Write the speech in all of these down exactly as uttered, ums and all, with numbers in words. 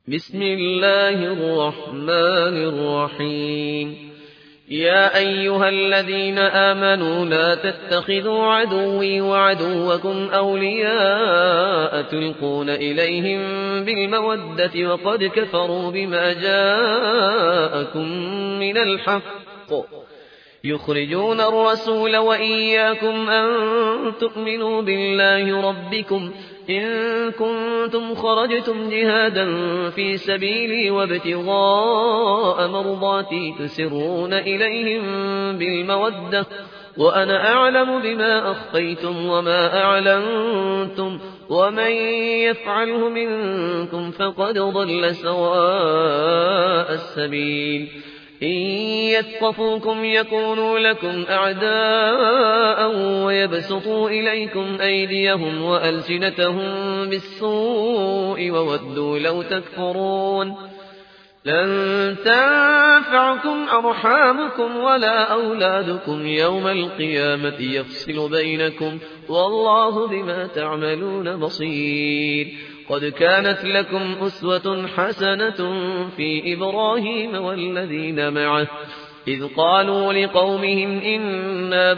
بسم الله الرحمن الرحيم. يا أيها الذين آمنوا لا تتخذوا عدوي وعدوكم أولياء تلقون إليهم بالمودة وقد كفروا بما جاءكم من الحق يخرجون الرسول وإياكم أن تؤمنوا بالله ربكم إن كنتم خرجتم جهادا في سبيلي وابتغاء مرضاتي تسرون إليهم بالمودة وأنا أعلم بما أخفيتم وما أعلنتم ومن يفعله منكم فقد ضل سواء السبيل. إن يثقفوكم يكونوا لكم أعداء ويبسطوا إليكم أيديهم وألسنتهم بالسوء وودوا لو تكفرون. لن تنفعكم أرحامكم ولا أولادكم يوم القيامة يفصل بينكم والله بما تعملون بصير. قد كانت لكم أسوة حسنة في إبراهيم والذين معه إذ قالوا لقومهم إنا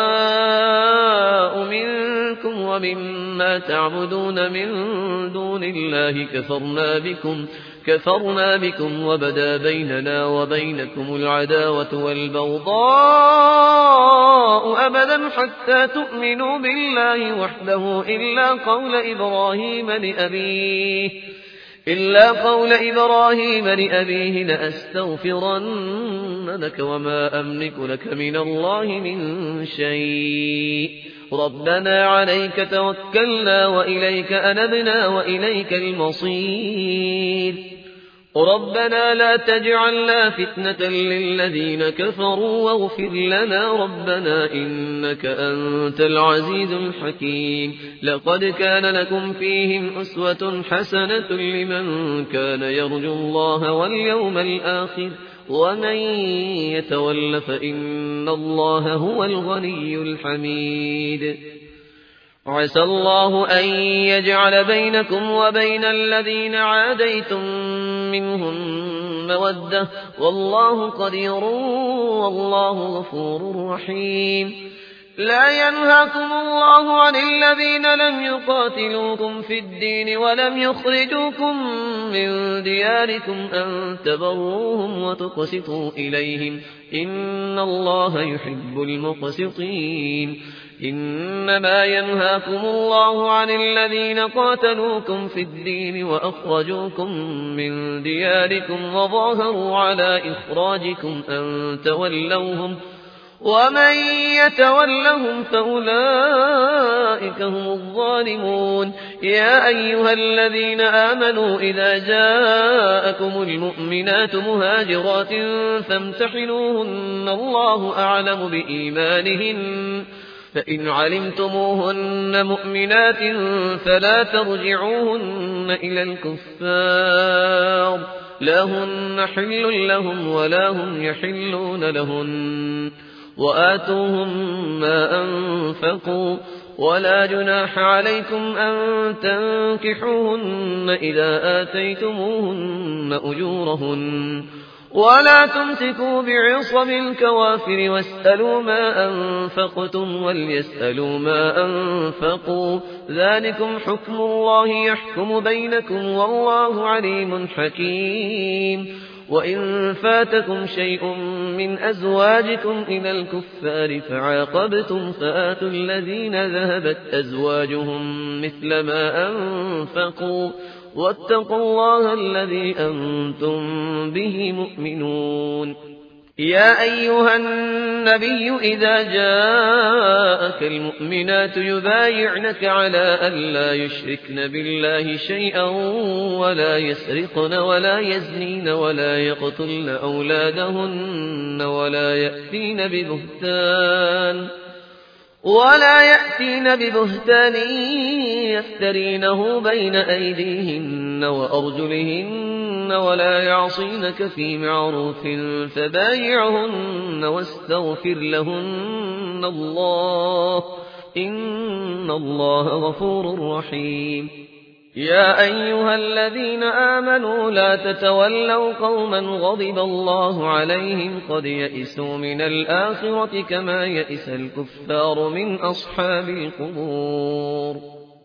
براء منكم ومما تعبدون من دون الله كفرنا بكم كفرنا بكم وبدا بيننا وبينكم العداوة والبغضاء أبدا حتى تؤمنوا بالله وحده إلا قول إبراهيم لأبيه إلا قول إبراهيم لأبيه لأستغفرن لك وما أملك لك من الله من شيء ربنا عليك توكلنا وإليك أنبنا وإليك المصير. ربنا لا تجعلنا فتنة للذين كفروا واغفر لنا ربنا إنك أنت العزيز الحكيم. لقد كان لكم فيهم أسوة حسنة لمن كان يرجو الله واليوم الآخر ومن يتول فإن الله هو الغني الحميد. عسى الله أن يجعل بينكم وبين الذين عاديتم منهم مودة والله قدير والله غفور رحيم. لا ينهاكم الله عن الذين لم يقاتلوكم في الدين ولم يخرجوكم من دياركم أن تبروهم وتقسطوا إليهم إن الله يحب المقسطين. إنما ينهاكم الله عن الذين قاتلوكم في الدين وأخرجوكم من دياركم وظاهروا على إخراجكم أن تولوهم ومن يتولهم فأولئك هم الظالمون. يا أيها الذين آمنوا إذا جاءكم المؤمنات مهاجرات فامتحنوهن الله أعلم بإيمانهن فإن علمتموهن مؤمنات فلا ترجعوهن إلى الكفار لا هن حل لهم ولا هم يحلون لهن وآتوهم ما أنفقوا ولا جناح عليكم أن تنكحوهن إذا آتيتموهن أجورهن ولا تمسكوا بعصم الكوافر واسألوا ما أنفقتم وليسألوا ما أنفقوا ذلكم حكم الله يحكم بينكم والله عليم حكيم. وإن فاتكم شيء من أزواجكم إلى الكفار فعاقبتم فآتوا الذين ذهبت أزواجهم مثل ما أنفقوا واتقوا الله الذي أنتم به مؤمنون. يا أيها النبي إذا جاءك المؤمنات يبايعنك على أن لا يشركن بالله شيئا ولا يسرقن ولا يزنين ولا يقتلن أولادهن ولا يأتين ببهتان ولا يأتين ببهتان يفترينه بين أيديهن وأرجلهن ولا يعصينك في معروف فبايعهن واستغفر لهن الله إن الله غفور رحيم. يا أيها الذين آمنوا لا تتولوا قوما غضب الله عليهم قد يئسوا من الآخرة كما يئس الكفار من أصحاب القبور